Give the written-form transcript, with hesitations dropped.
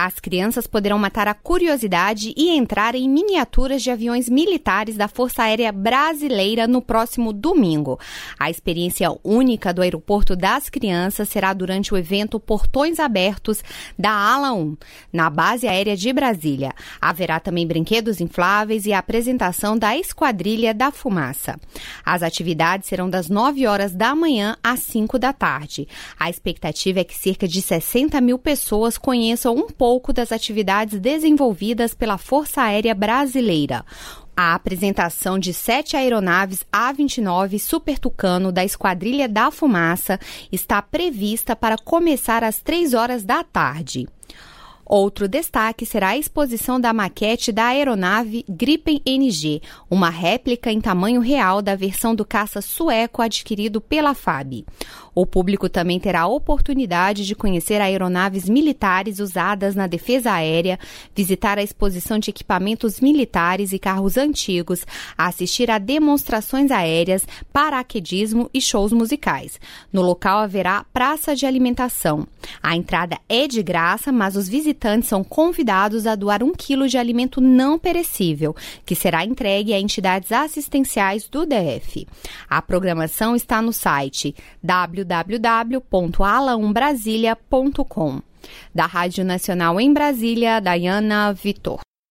As crianças poderão matar a curiosidade e entrar em miniaturas de aviões militares da Força Aérea Brasileira no próximo domingo. A experiência única do Aeroporto das Crianças será durante o evento Portões Abertos da Ala 1, na Base Aérea de Brasília. Haverá também brinquedos infláveis e a apresentação da Esquadrilha da Fumaça. As atividades serão das 9 horas da manhã às 5 da tarde. A expectativa é que cerca de 60 mil pessoas conheçam um pouco das atividades desenvolvidas pela Força Aérea Brasileira. A apresentação de 7 aeronaves A-29 Super Tucano da Esquadrilha da Fumaça está prevista para começar às 3 horas da tarde. Outro destaque será a exposição da maquete da aeronave Gripen NG, uma réplica em tamanho real da versão do caça sueco adquirido pela FAB. O público também terá a oportunidade de conhecer aeronaves militares usadas na defesa aérea, visitar a exposição de equipamentos militares e carros antigos, assistir a demonstrações aéreas, paraquedismo e shows musicais. No local haverá praça de alimentação. A entrada é de graça, mas os visitantes são convidados a doar 1 quilo de alimento não perecível, que será entregue a entidades assistenciais do DF. A programação está no site www.ala1brasilia.com. Da Rádio Nacional em Brasília, Dayana Vitor.